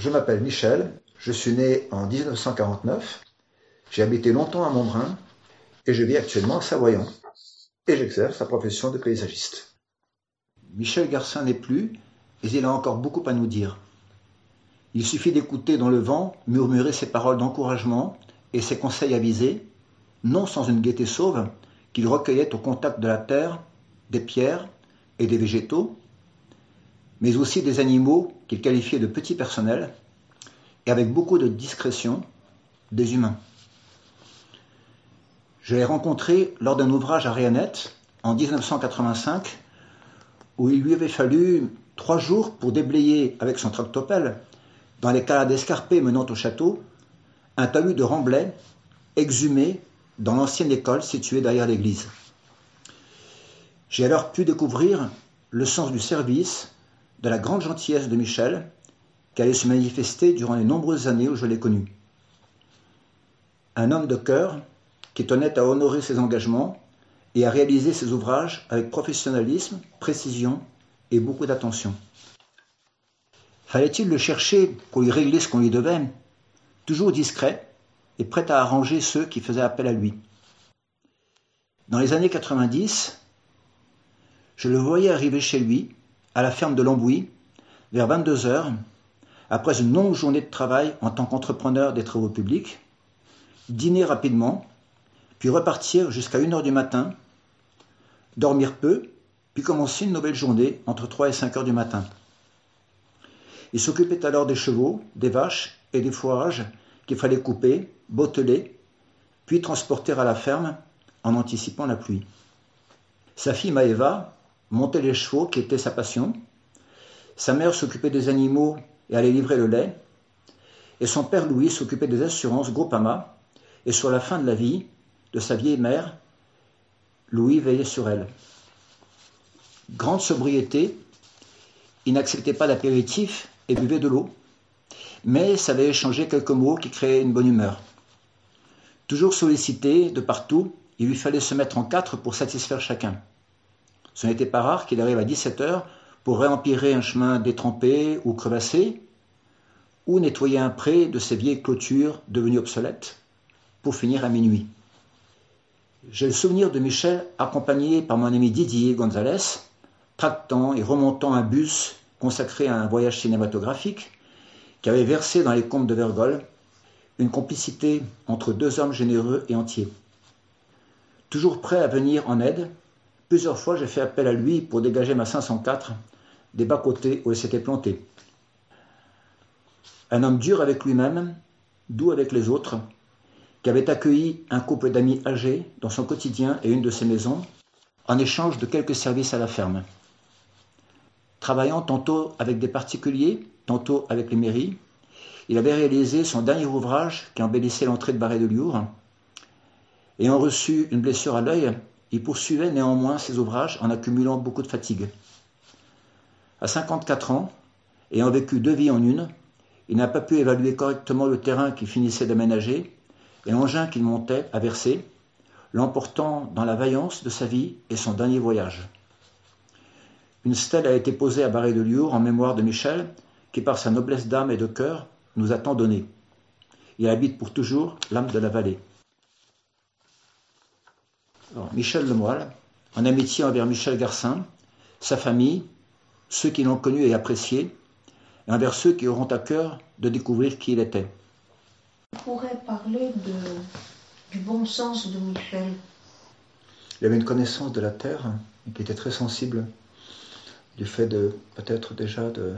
Je m'appelle Michel, je suis né en 1949, j'ai habité longtemps à Montbrun et je vis actuellement à Savoyant et j'exerce la profession de paysagiste. Michel Garcin n'est plus, mais il a encore beaucoup à nous dire. Il suffit d'écouter dans le vent murmurer ses paroles d'encouragement et ses conseils avisés, non sans une gaieté sauve, qu'il recueillait au contact de la terre, des pierres et des végétaux, mais aussi des animaux qu'il qualifiait de petits personnels, et avec beaucoup de discrétion, des humains. Je l'ai rencontré lors d'un ouvrage à Réanette, en 1985, où il lui avait fallu 3 jours pour déblayer avec son tractopelle, dans les calades escarpées menant au château, un talus de remblais exhumé dans l'ancienne école située derrière l'église. J'ai alors pu découvrir le sens du service, de la grande gentillesse de Michel, qui allait se manifester durant les nombreuses années où je l'ai connu. Un homme de cœur qui est honnête à honorer ses engagements et à réaliser ses ouvrages avec professionnalisme, précision et beaucoup d'attention. Fallait-il le chercher pour lui régler ce qu'on lui devait, toujours discret et prêt à arranger ceux qui faisaient appel à lui. Dans les années 90, je le voyais arriver chez lui, à la ferme de Lambouis, vers 22h, après une longue journée de travail en tant qu'entrepreneur des travaux publics, dîner rapidement, puis repartir jusqu'à 1h du matin, dormir peu, puis commencer une nouvelle journée entre 3 et 5h du matin. Il s'occupait alors des chevaux, des vaches et des fourrages qu'il fallait couper, botteler, puis transporter à la ferme en anticipant la pluie. Sa fille Maëva montait les chevaux qui étaient sa passion, sa mère s'occupait des animaux et allait livrer le lait, et son père Louis s'occupait des assurances Groupama, et sur la fin de la vie de sa vieille mère, Louis veillait sur elle. Grande sobriété, il n'acceptait pas d'apéritif et buvait de l'eau, mais savait échanger quelques mots qui créaient une bonne humeur. Toujours sollicité de partout, il lui fallait se mettre en 4 pour satisfaire chacun. Ce n'était pas rare qu'il arrive à 17h pour réempirer un chemin détrempé ou crevassé, ou nettoyer un pré de ses vieilles clôtures devenues obsolètes, pour finir à minuit. J'ai le souvenir de Michel accompagné par mon ami Didier Gonzalez, tractant et remontant un bus consacré à un voyage cinématographique, qui avait versé dans les combes de Vergol une complicité entre 2 hommes généreux et entiers. Toujours prêt à venir en aide, plusieurs fois j'ai fait appel à lui pour dégager ma 504 des bas-côtés où elle s'était plantée. Un homme dur avec lui-même, doux avec les autres, qui avait accueilli un couple d'amis âgés dans son quotidien et une de ses maisons, en échange de quelques services à la ferme. Travaillant tantôt avec des particuliers, tantôt avec les mairies, il avait réalisé son dernier ouvrage qui embellissait l'entrée de Barré-de-Lioure. Ayant reçu une blessure à l'œil, il poursuivait néanmoins ses ouvrages en accumulant beaucoup de fatigue. À 54 ans, ayant vécu 2 vies en une, il n'a pas pu évaluer correctement le terrain qu'il finissait d'aménager et l'engin qu'il montait à verser, l'emportant dans la vaillance de sa vie et son dernier voyage. Une stèle a été posée à Barré-de-Lioure en mémoire de Michel, qui par sa noblesse d'âme et de cœur nous a tant donné. Il habite pour toujours l'âme de la vallée. Alors, Michel Lemoyle, en amitié envers Michel Garcin, sa famille, ceux qui l'ont connu et apprécié, et envers ceux qui auront à cœur de découvrir qui il était. On pourrait parler du bon sens de Michel. Il avait une connaissance de la terre qui était très sensible, du fait de peut-être déjà de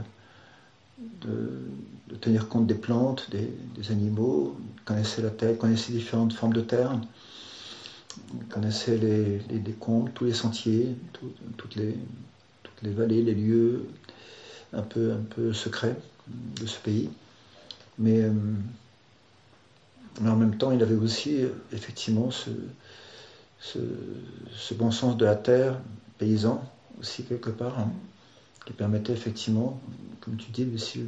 tenir compte des plantes, des animaux. Il connaissait la terre, il connaissait différentes formes de terre, il connaissait les décombres, tous les sentiers, toutes les vallées, les lieux un peu secrets de ce pays. Mais en même temps, il avait aussi effectivement ce bon sens de la terre, paysan aussi quelque part, qui permettait effectivement, comme tu dis Lucille,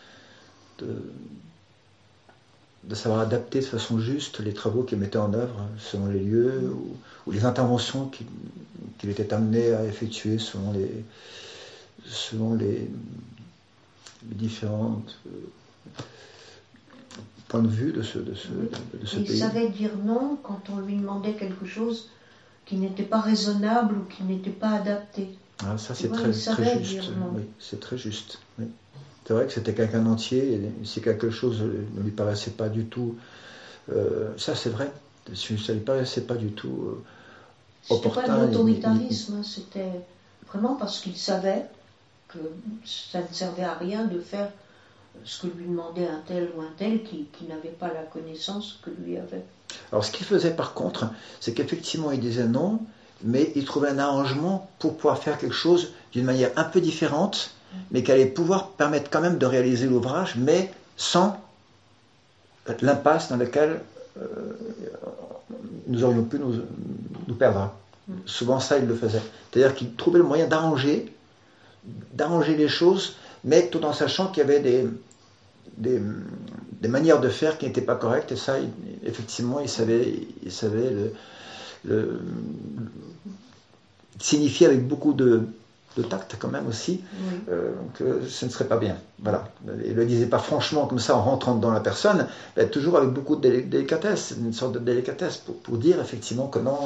de savoir adapter de façon juste les travaux qu'il mettait en œuvre selon les lieux ou les interventions qu'il était amené à effectuer selon les différentes point de vue de ce Il pays. savait dire non quand on lui demandait quelque chose qui n'était pas raisonnable ou qui n'était pas adapté. Ah, ça, c'est Ouais, très juste. Oui, c'est très juste. Oui. C'est vrai que c'était quelqu'un d'entier, et si quelque chose ne lui paraissait pas du tout... ça, c'est vrai. Ça ne lui paraissait pas du tout opportun. C'était pas de l'autoritarisme, c'était vraiment parce qu'il savait que ça ne servait à rien de faire ce que lui demandait un tel ou un tel qui n'avait pas la connaissance que lui avait. Alors, ce qu'il faisait par contre, c'est qu'effectivement, il disait non, mais il trouvait un arrangement pour pouvoir faire quelque chose d'une manière un peu différente, mais qui allait pouvoir permettre quand même de réaliser l'ouvrage, mais sans l'impasse dans laquelle nous aurions pu nous perdre. Souvent, ça, il le faisait. C'est-à-dire qu'il trouvait le moyen d'arranger les choses, mais tout en sachant qu'il y avait des manières de faire qui n'étaient pas correctes, et ça, effectivement, il savait le signifier avec beaucoup de tact quand même aussi, que ce ne serait pas bien. Voilà. Il ne le disait pas franchement comme ça en rentrant dans la personne, mais toujours avec beaucoup de délicatesse, une sorte de délicatesse pour dire effectivement que non,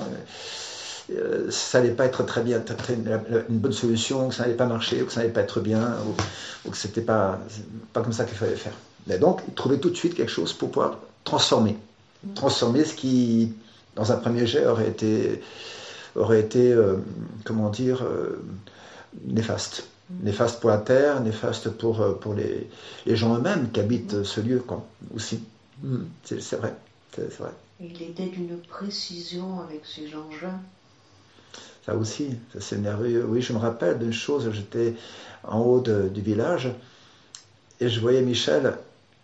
ça n'allait pas être très bien, une bonne solution, que ça n'allait pas marcher, ou que ça n'allait pas être bien, ou que c'était pas comme ça qu'il fallait faire. Mais donc, il trouvait tout de suite quelque chose pour pouvoir transformer ce qui, dans un premier jet, aurait été comment dire, néfaste. Néfaste pour la terre, néfaste pour les gens eux-mêmes qui habitent ce lieu, quoi, aussi. C'est vrai. C'est vrai. Il était d'une précision avec ses engins. Ça aussi, ça c'est merveilleux. Oui, je me rappelle d'une chose, j'étais en haut du village et je voyais Michel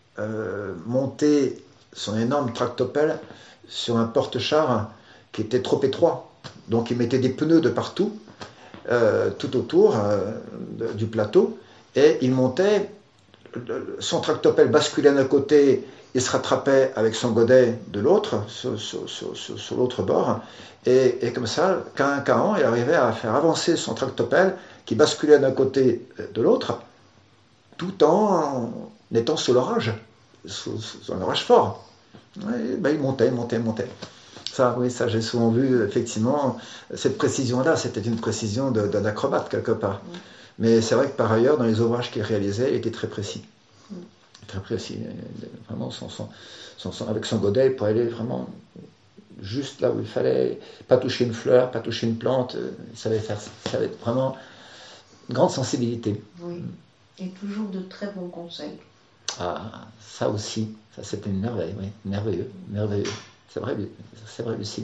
monter son énorme tractopelle sur un porte-char qui était trop étroit. Donc il mettait des pneus de partout, tout autour du plateau, et il montait, son tractopelle basculait d'un côté, il se rattrapait avec son godet de l'autre, sur l'autre bord, et comme ça, qu'à un, il arrivait à faire avancer son tractopelle qui basculait d'un côté de l'autre, tout en étant sous l'orage, sous un orage fort. Et ben, il montait. Ça, oui, ça j'ai souvent vu, effectivement, cette précision-là, c'était une précision d'un acrobate quelque part. Mais c'est vrai que par ailleurs, dans les ouvrages qu'il réalisait, il était très précis. Très précis. Vraiment, avec son godet, pour aller vraiment juste là où il fallait, pas toucher une fleur, pas toucher une plante, il savait faire ça. Ça avait vraiment une grande sensibilité. Oui, et toujours de très bons conseils. Ah, ça aussi, ça c'était une merveille, oui, merveilleux. C'est vrai, Lucie.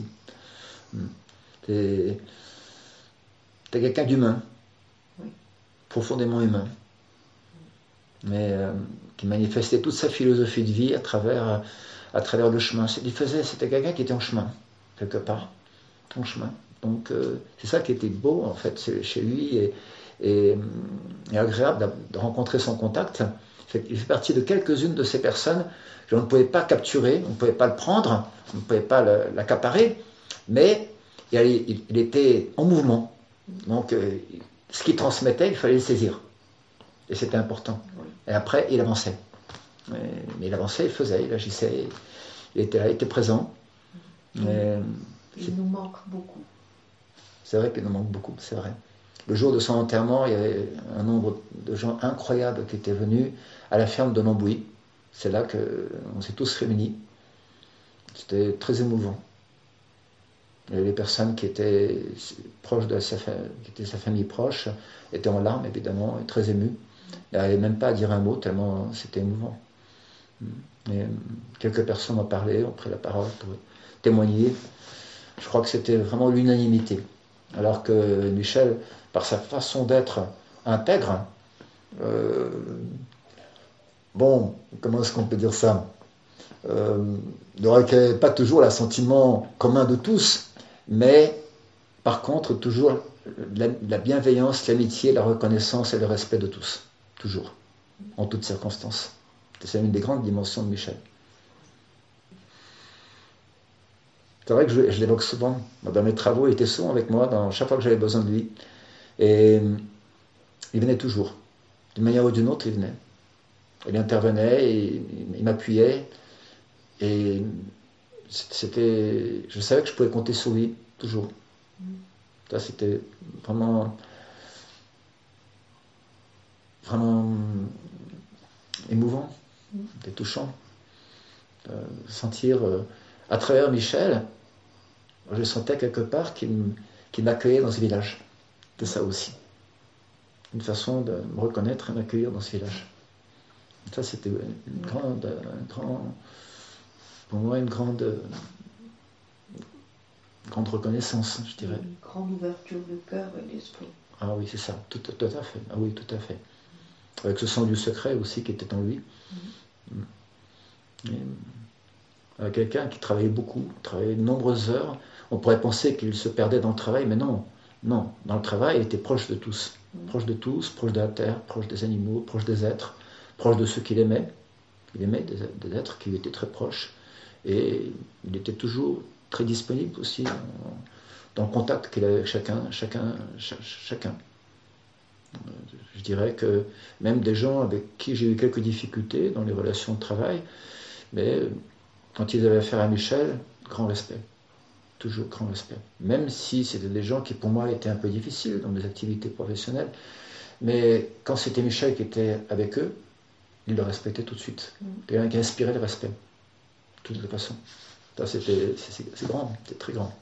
T'es quelqu'un d'humain, oui. Profondément humain, mais qui manifestait toute sa philosophie de vie à travers le chemin. C'était quelqu'un qui était en chemin, quelque part, en chemin. Donc c'est ça qui était beau en fait chez lui et agréable de rencontrer son contact. Il fait partie de quelques-unes de ces personnes que l'on ne pouvait pas capturer, on ne pouvait pas le prendre, on ne pouvait pas l'accaparer, mais il était en mouvement. Donc, ce qu'il transmettait, il fallait le saisir. Et c'était important. Et après, il avançait. Mais il avançait, il faisait, il agissait, il était là, il était présent. Mais, il nous manque beaucoup. C'est vrai qu'il nous manque beaucoup, c'est vrai. Le jour de son enterrement, il y avait un nombre de gens incroyables qui étaient venus à la ferme de Lambouilly. C'est là qu'on s'est tous réunis. C'était très émouvant. Et les personnes qui étaient proches qui étaient sa famille proche, étaient en larmes évidemment, et très émues. Il n'arrivait même pas à dire un mot, tellement c'était émouvant. Mais quelques personnes ont parlé, ont pris la parole pour témoigner. Je crois que c'était vraiment l'unanimité. Alors que Michel, par sa façon d'être intègre, comment est-ce qu'on peut dire ça, ne recueillait pas toujours l'assentiment commun de tous, mais par contre toujours la bienveillance, l'amitié, la reconnaissance et le respect de tous, toujours, en toutes circonstances. C'est une des grandes dimensions de Michel. C'est vrai que je l'évoque souvent. Dans mes travaux, il était souvent avec moi, chaque fois que j'avais besoin de lui. Et il venait toujours. D'une manière ou d'une autre, il venait. Il intervenait, il m'appuyait. Et je savais que je pouvais compter sur lui, toujours. Ça, c'était vraiment émouvant, c'était touchant. Sentir, à travers Michel, je sentais quelque part qu'il m'accueillait dans ce village. C'est ça aussi. Une façon de me reconnaître et m'accueillir dans ce village. Ça, c'était pour moi, une grande reconnaissance, je dirais. Une grande ouverture de cœur et d'esprit. Ah oui, c'est ça, tout à fait. Ah oui, tout à fait. Avec ce sens du secret aussi qui était en lui. Et, quelqu'un qui travaillait beaucoup, travaillait de nombreuses heures. On pourrait penser qu'il se perdait dans le travail, mais non. Non, dans le travail, il était proche de tous. Proche de tous, proche de la terre, proche des animaux, proche des êtres, proche de ceux qu'il aimait. Il aimait des êtres qui lui étaient très proches. Et il était toujours très disponible aussi dans le contact qu'il avait avec chacun. Je dirais que même des gens avec qui j'ai eu quelques difficultés dans les relations de travail, mais quand ils avaient affaire à Michel, grand respect. Toujours grand respect. Même si c'était des gens qui pour moi étaient un peu difficiles dans mes activités professionnelles, mais quand c'était Michel qui était avec eux, ils le respectaient tout de suite. Quelqu'un qui inspirait le respect, de toute façon. Ça, c'est grand, c'est très grand.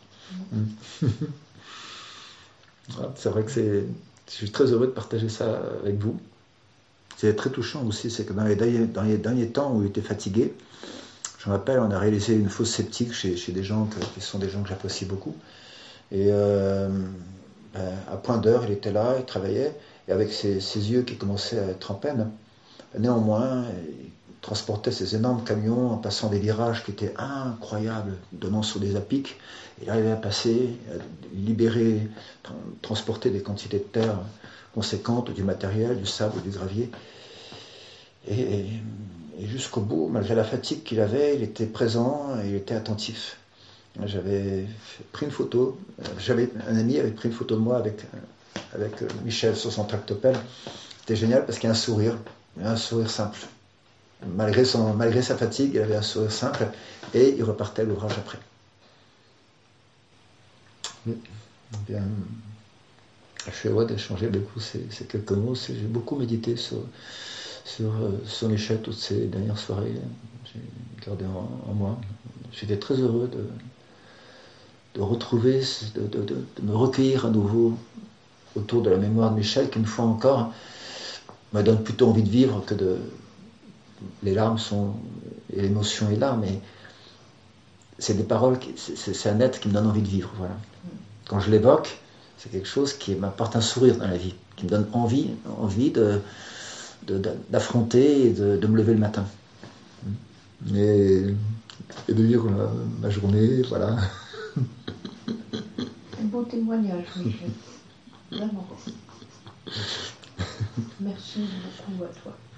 C'est vrai que je suis très heureux de partager ça avec vous. C'est très touchant aussi, c'est que dans les derniers temps où il était fatigué, je me rappelle, on a réalisé une fosse septique chez des gens qui sont des gens que j'apprécie beaucoup. Et à point d'heure, il était là, il travaillait, et avec ses yeux qui commençaient à être en peine, néanmoins, il transportait ces énormes camions en passant des virages qui étaient incroyables, donnant sur des apics. Il arrivait à passer, à libérer, transporter des quantités de terre conséquentes, du matériel, du sable, du gravier. Et jusqu'au bout, malgré la fatigue qu'il avait, il était présent et il était attentif. J'avais pris une photo, un ami avait pris une photo de moi avec Michel sur son tractopelle. C'était génial parce qu'il y a un sourire simple. Malgré sa fatigue, il avait un sourire simple et il repartait à l'ouvrage après. Bien, je suis heureux d'échanger avec vous ces quelques mots. J'ai beaucoup médité sur Michel toutes ces dernières soirées. J'ai gardé en moi. J'étais très heureux de retrouver, de me recueillir à nouveau autour de la mémoire de Michel, qui une fois encore me donne plutôt envie de vivre que les larmes et l'émotion est là, mais c'est des paroles, c'est un être qui me donne envie de vivre. Voilà. Quand je l'évoque, c'est quelque chose qui m'apporte un sourire dans la vie, qui me donne envie d'affronter et de me lever le matin. Et de vivre ma journée, voilà. Un beau témoignage, Michel. Vraiment. Merci beaucoup à toi.